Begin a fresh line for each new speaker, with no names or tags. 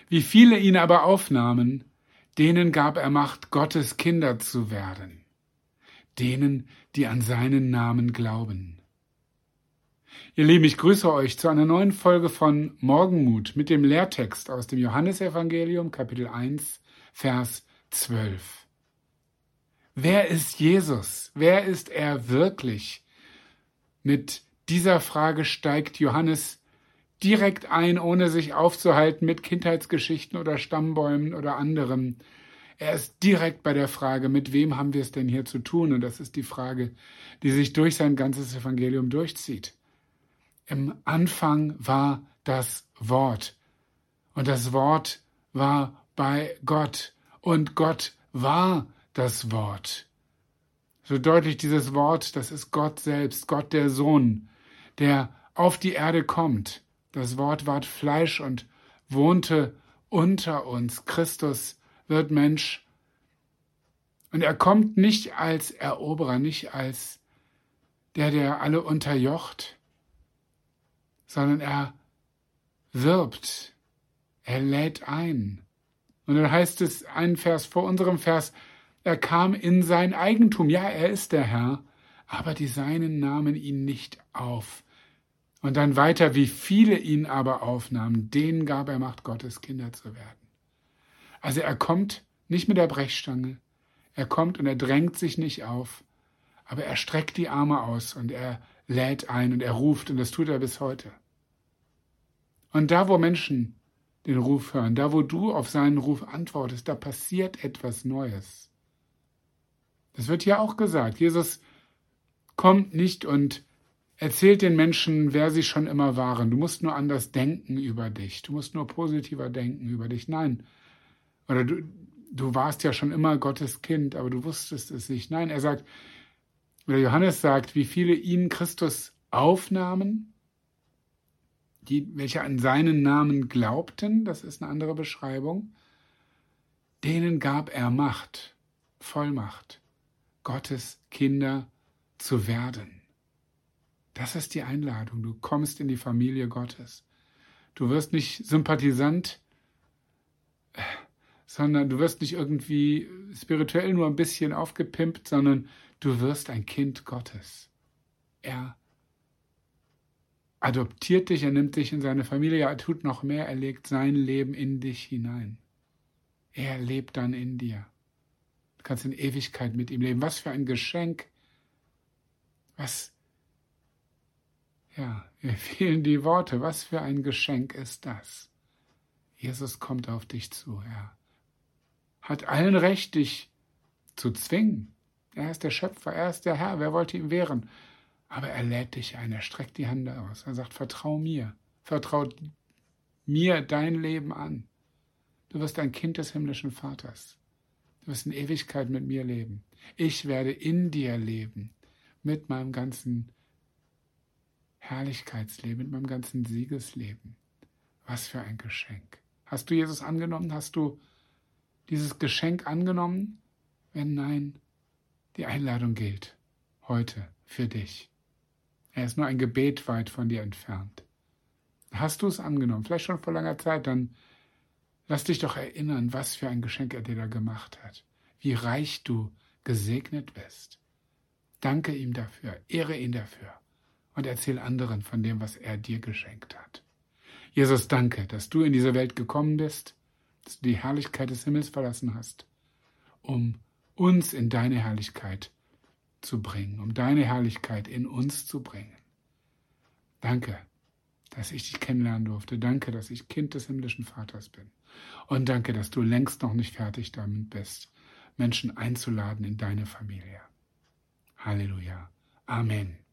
Wie viele ihn aber aufnahmen, denen gab er Macht, Gottes Kinder zu werden, denen, die an seinen Namen glauben. Ihr Lieben, ich grüße euch zu einer neuen Folge von Morgenmut mit dem Lehrtext aus dem Johannesevangelium, Kapitel 1, Vers 12. Wer ist Jesus? Wer ist er wirklich? Mit dieser Frage steigt Johannes direkt ein, ohne sich aufzuhalten mit Kindheitsgeschichten oder Stammbäumen oder anderem. Er ist direkt bei der Frage, mit wem haben wir es denn hier zu tun? Und das ist die Frage, die sich durch sein ganzes Evangelium durchzieht. Im Anfang war das Wort und das Wort war bei Gott und Gott war das Wort. So deutlich dieses Wort, das ist Gott selbst, Gott der Sohn, der auf die Erde kommt. Das Wort ward Fleisch und wohnte unter uns. Christus wird Mensch. Und er kommt nicht als Eroberer, nicht als der alle unterjocht, sondern er wirbt, er lädt ein. Und dann heißt es, einen Vers vor unserem Vers, er kam in sein Eigentum. Ja, er ist der Herr, aber die Seinen nahmen ihn nicht auf. Und dann weiter, wie viele ihn aber aufnahmen, denen gab er Macht, Gottes Kinder zu werden. Also er kommt nicht mit der Brechstange, er kommt und er drängt sich nicht auf, aber er streckt die Arme aus und er lädt ein und er ruft und das tut er bis heute. Und da, wo Menschen den Ruf hören, da, wo du auf seinen Ruf antwortest, da passiert etwas Neues. Das wird hier auch gesagt. Jesus kommt nicht und erzählt den Menschen, wer sie schon immer waren. Du musst nur anders denken über dich. Du musst nur positiver denken über dich. Nein. Oder du warst ja schon immer Gottes Kind, aber du wusstest es nicht. Nein, er sagt, oder Johannes sagt, wie viele ihn Christus aufnahmen, welche an seinen Namen glaubten, das ist eine andere Beschreibung, denen gab er Macht, Vollmacht, Gottes Kinder zu werden. Das ist die Einladung. Du kommst in die Familie Gottes. Du wirst nicht Sympathisant, sondern du wirst nicht irgendwie spirituell nur ein bisschen aufgepimpt, sondern du wirst ein Kind Gottes. Er adoptiert dich, er nimmt dich in seine Familie, er tut noch mehr, er legt sein Leben in dich hinein. Er lebt dann in dir. Du kannst in Ewigkeit mit ihm leben. Was für ein Geschenk. Mir fehlen die Worte. Was für ein Geschenk ist das? Jesus kommt auf dich zu. Er hat allen Recht, dich zu zwingen. Er ist der Schöpfer, er ist der Herr. Wer wollte ihm wehren? Aber er lädt dich ein, er streckt die Hand aus. Er sagt, vertrau mir dein Leben an. Du wirst ein Kind des himmlischen Vaters. Du wirst in Ewigkeit mit mir leben. Ich werde in dir leben, mit meinem ganzen Herrlichkeitsleben, mit meinem ganzen Siegesleben. Was für ein Geschenk. Hast du Jesus angenommen? Hast du dieses Geschenk angenommen? Wenn nein, die Einladung gilt heute für dich. Er ist nur ein Gebet weit von dir entfernt. Hast du es angenommen, vielleicht schon vor langer Zeit, dann lass dich doch erinnern, was für ein Geschenk er dir da gemacht hat. Wie reich du gesegnet bist. Danke ihm dafür, ehre ihn dafür und erzähl anderen von dem, was er dir geschenkt hat. Jesus, danke, dass du in diese Welt gekommen bist, dass du die Herrlichkeit des Himmels verlassen hast, um uns in deine Herrlichkeit zu bringen, um deine Herrlichkeit in uns zu bringen. Danke, dass ich dich kennenlernen durfte. Danke, dass ich Kind des himmlischen Vaters bin. Und danke, dass du längst noch nicht fertig damit bist, Menschen einzuladen in deine Familie. Halleluja. Amen.